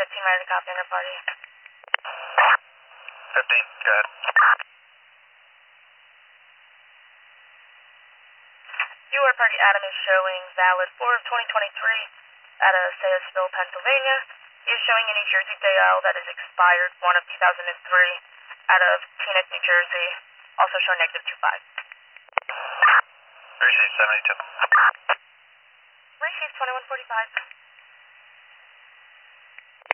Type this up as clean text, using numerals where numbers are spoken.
15 ready to copy on your party. 15, good. Your party Adam is showing valid for 2023 out of Sayesville, Pennsylvania. He is showing a New Jersey day out that is expired 1 of 2003 out of Teaneck, New Jersey, also showing -25. Receive 72. Receive 2145.